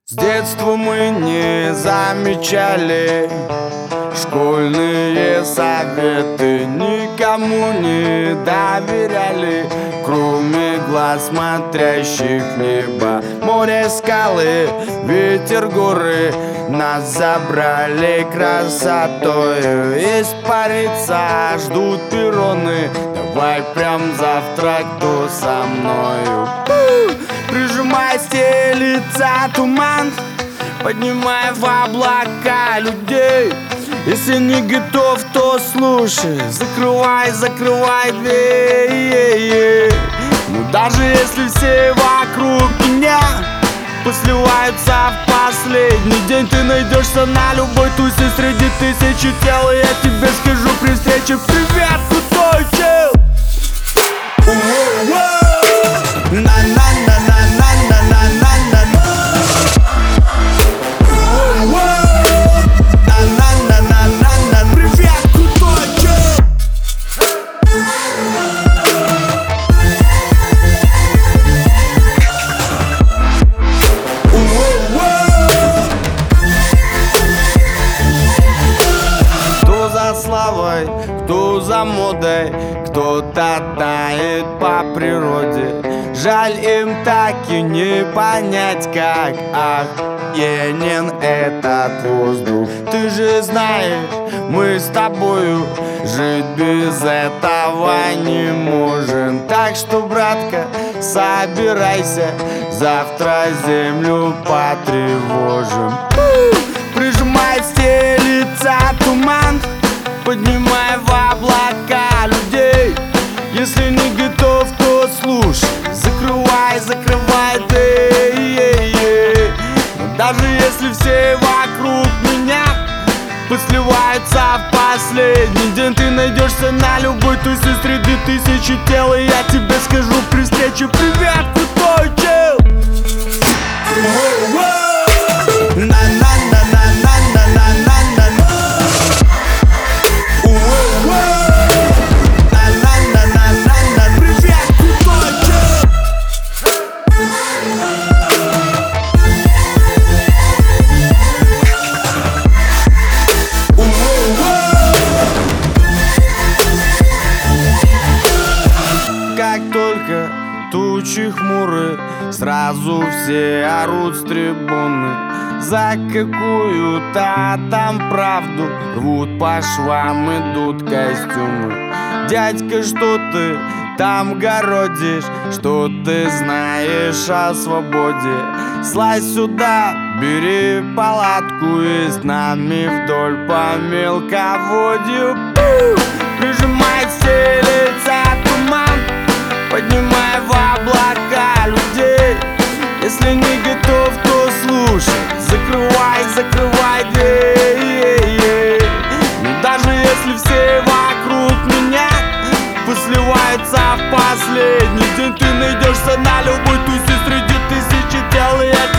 С детства мы не замечали школьные советы, никому не доверяли, кроме глаз смотрящих в небо. Море, скалы, ветер, горы нас забрали красотою. Испариться ждут перроны, давай прям завтра кто со мною. Прижимай стелится туман, поднимай в облака людей. Если не готов, то слушай, закрывай дверь. Но даже если все вокруг меня посливаются в последний день, ты найдешься на любой тусе среди тысячи тел. И я тебе скажу при встрече: привет, крутой чел. Кто за модой, кто-то тает по природе. Жаль, им так и не понять, как охуенен этот воздух. Ты же знаешь, мы с тобою жить без этого не можем. Так что, братка, собирайся, завтра землю потревожим. Прижимай стелится туман, поднимай в облака людей. Если не готов, то слушай, закрывай дверь. Но даже если все вокруг меня посливаются в последний день, ты найдешься на любой тусе среди тысячи тел. И я тебе скажу при встрече: привет, крутой чел. Как только тучи хмуры, сразу все орут с трибуны. За какую-то там правду рвут по швам, идут костюмы. Дядька, что ты там городишь, что ты знаешь о свободе? Слазь сюда, бери палатку и с нами вдоль по мелководью. Прижимай стелится туман, поднимай в облака людей. Если не готов, то слушай, закрывай дверь. Но даже если все вокруг меня посливаются в последний день, ты найдешься на любой тусе среди тысячи тел. И я